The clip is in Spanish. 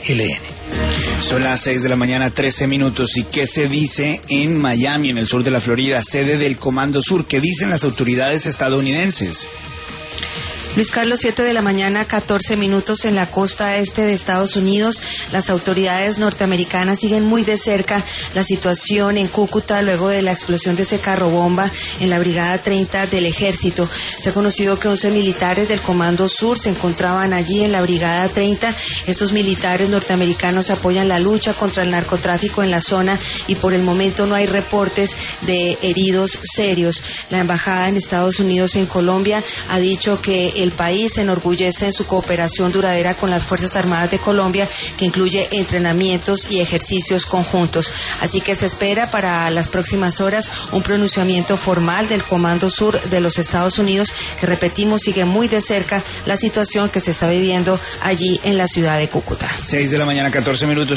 ELN. Son las 6 de la mañana, 13 minutos. ¿Y qué se dice en Miami, en el sur de la Florida, sede del Comando Sur? ¿Qué dicen las autoridades estadounidenses? Luis Carlos, 7 de la mañana, 14 minutos en la costa este de Estados Unidos. Las autoridades norteamericanas siguen muy de cerca la situación en Cúcuta luego de la explosión de ese carro bomba en la Brigada 30 del Ejército. Se ha conocido que 11 militares del Comando Sur se encontraban allí en la Brigada 30. Esos militares norteamericanos apoyan la lucha contra el narcotráfico en la zona y por el momento no hay reportes de heridos serios. La embajada en Estados Unidos en Colombia ha dicho que el país se enorgullece en su cooperación duradera con las Fuerzas Armadas de Colombia, que incluye entrenamientos y ejercicios conjuntos. Así que se espera para las próximas horas un pronunciamiento formal del Comando Sur de los Estados Unidos, que repetimos, sigue muy de cerca la situación que se está viviendo allí en la ciudad de Cúcuta. 6 de la mañana, 14 minutos.